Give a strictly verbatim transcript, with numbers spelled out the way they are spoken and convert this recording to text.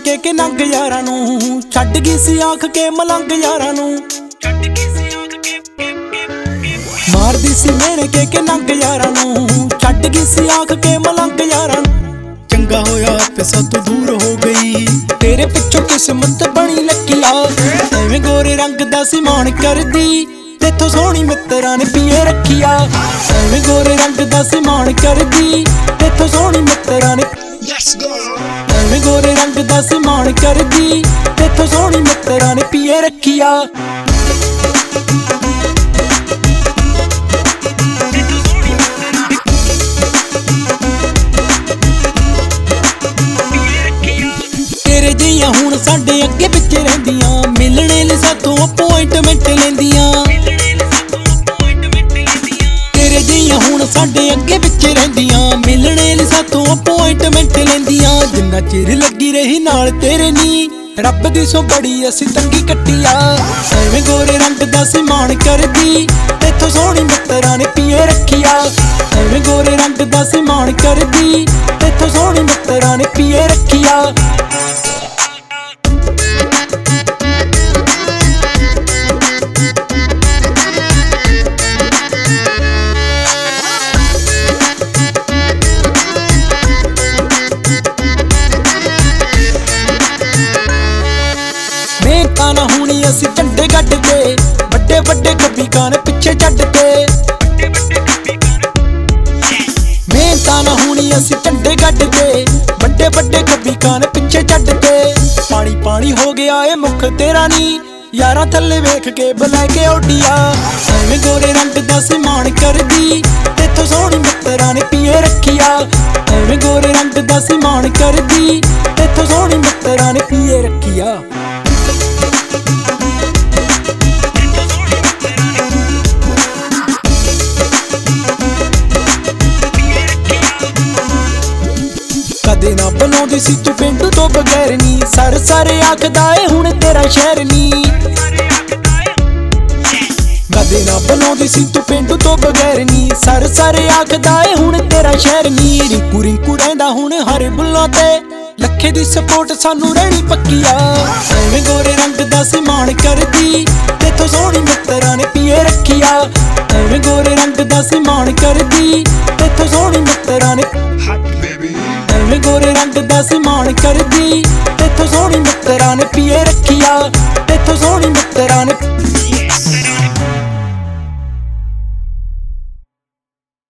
ਕੇ ਕਿ ਨੰਗ ਯਾਰਾਂ ਨੂੰ ਛੱਡ ਗਈ ਸੀ ਆਖ ਕੇ ਮਲੰਗ ਯਾਰਾਂ ਨੂੰ ਮਾਰਦੀ ਸੀ ਮੇਰੇ ਕੇ ਕਿ ਨੰਗ ਯਾਰਾਂ ਨੂੰ ਛੱਡ ਗਈ ਸੀ ਆਖ ਕੇ ਮਲੰਗ ਯਾਰਾਂ ਨੂੰ। ਚੰਗਾ ਹੋਇਆ ਪਿਸਾ ਤੋਂ ਦੂਰ ਹੋ ਗਈ ਤੇਰੇ ਪਿੱਛੋਂ ਕਿਸਮਤ ਬਣੀ ਲੱਕੀਆ ਐਵੇਂ ਗੋਰੇ ਰੰਗ ਦਾ ਸੀ ਮਾਣ ਕਰਦੀ ਤੇਥੋਂ ਸੋਹਣੀ ਮਿੱਤਰਾਂ ਨੇ ਪੀਏ ਰੱਖੀਆ ਐਵੇਂ ਗੋਰੇ ਰੰਗ ਦਾ ਸੀ ਮਾਣ ਕਰਦੀ ਤੇਥੋਂ ਸੋਹਣੀ ਮਿੱਤਰਾਂ ਨੇ ਐਵੇਂ ਗੋਰੇ ਰੰਗ ਦਾ ਸੀ ਮਾਣ ਕਰਦੀ ਤੇਥੋਂ ਸੋਹਣੀ ਮਿੱਤਰਾਂ ਨੇ ਪੀਏ ਰੱਖੀਆ। ਤੇਰੇ ਜਿਹੀਆਂ ਹੁਣ ਸਾਡੇ ਅੱਗੇ ਪਿੱਛੇ ਰਹਿੰਦੀਆਂ ਮਿਲਣੇ ਲਈ ਸਾਥੋਂ ਅਪੁਆਇੰਟਮੈਂਟ ਲੈਂਦੀਆਂ ਤੇਰੇ ਜਿਹੀਆਂ ਹੁਣ ਸਾਡੇ ਅੱਗੇ ਪਿੱਛੇ ਰਹਿੰਦੀਆਂ ਮਿਲਣੇ ਲਈ ਸਾਥੋਂ ਅਪੁਆਇੰਟਮੈਂਟ ਲੈਂਦੀਆਂ ਜਿੰਨਾ ਚਿਰ ਲੱਗੀ ਰਹੀ ਨਾਲ ਤੇਰੇ ਨੀ ਰੱਬ ਦੀ ਸੋ ਬੜੀ ਅਸੀਂ ਤੰਗੀ ਕੱਟੀਆ ਐਵੇਂ ਗੋਰੇ ਰੰਗ ਦਾ ਸੀ ਮਾਣ ਕਰਦੀ ਤੇਥੋਂ ਸੋਹਣੀ ਮਿੱਤਰਾਂ ਨੇ ਪੀਏ ਰੱਖੀਆ ਐਵੇਂ ਗੋਰੇ ਰੰਗ ਦਾ ਸੀ ਮਾਣ ਕਰਦੀ ਤੇਥੋਂ ਸੋਹਣੀ ਮਿੱਤਰਾਂ ਨੇ ਪੀਏ ਰੱਖੀਆ। ਮਿਹਨਤਾਂ ਨਾ ਹੋਣੀ ਅਸੀਂ ਝੰਡੇ ਗੱਡ ਕੇ ਵੱਡੇ ਵੱਡੇ ਗੱਬੀ ਕਾਨ ਪਿੱਛੇ ਛੱਡ ਕੇ ਮਿਹਨਤਾਂ ਨਾ ਹੋਣੀ ਅਸੀਂ ਝੰਡੇ ਗੱਡ ਕੇ ਵੱਡੇ ਵੱਡੇ ਗੱਬੀ ਕਾਨ ਪਿੱਛੇ ਛੱਡ ਕੇ ਪਾਣੀ ਪਾਣੀ ਹੋ ਗਿਆ ਏ ਮੁਖ ਤੇਰਾ ਨੀ ਯਾਰਾਂ ਥੱਲੇ ਵੇਖ ਕੇ ਬੁਲਾ ਕੇ ਉੱਡੀਆ ਐਵੇਂ ਗੋਰੇ ਰੰਗ ਦਾ ਸੀ ਮਾਣ ਕਰਦੀ ਤੇਥੋਂ ਸੋਹਣੀ ਮਿੱਤਰਾਂ ਨੇ ਪੀਏ ਰੱਖੀਆ ਐਵੇਂ ਗੋਰੇ ਰੰਗ ਦਾ ਸੀ ਮਾਣ ਕਰਦੀ ਤੇਥੋਂ ਸੋਹਣੀ ਮਿੱਤਰਾਂ ਨੇ ਪੀਏ ਰੱਖੀਆ। ਕਦੇ ਨਾ ਬਣਾਉਂਦੀ ਸੀ ਤੂੰ ਪਿੰਡ ਤੋਂ ਬਗੈਰ ਨੀ ਸਰ ਸਾਰੇ ਆਖਦਾ ਏ ਹੁਣ ਤੇਰਾ ਸ਼ਹਿਰ ਨੀ ਕਦੇ ਨਾ ਬਣਾਉਂਦੀ ਸੀ ਤੂੰ ਪਿੰਡ ਤੋਂ ਬਗੈਰ ਨੀ ਸਰ ਸਾਰੇ ਆਖਦਾ ਏ ਹੁਣ ਤੇਰਾ ਸ਼ਹਿਰ ਨੀ ਰਿੰਕੂ ਰਿੰਕੂ ਰਹਿੰਦਾ ਹੁਣ ਹਰ ਬੁੱਲਾਂ ਤੇ ਲੱਖੇ ਦੀ ਸਪੋਰਟ ਸਾਨੂੰ ਰਹਿਣੀ ਪੱਕੀਆ ਐਵੇਂ ਗੋਰੇ ਰੰਗ ਦਾ ਸੀ ਮਾਣ ਕਰਦੀ ਤੇਥੋਂ ਸੋਹਣੀ ਮਿੱਤਰਾਂ ਨੇ ਪੀਏ ਰੱਖੀਆ ਐਵੇਂ ਗੋਰੇ ਰੰਗ ਦਾ ਸੀ ਮਾਣ ਕਰਦੀ ਤੇਥੋਂ ਸੋਹਣੀ ਮਿੱਤਰਾਂ ਨੇ ਐਵੇਂ ਗੋਰੇ ਰੰਗ ਦਾ ਸੀ ਮਾਣ ਕਰਦੀ ਤੇਥੋਂ ਸੋਹਣੀ ਮਿੱਤਰਾਂ ਨੇ ਪੀਏ ਰੱਖੀਆ ਤੇਥੋਂ ਸੋਹਣੀ ਮਿੱਤਰਾਂ ਨੇ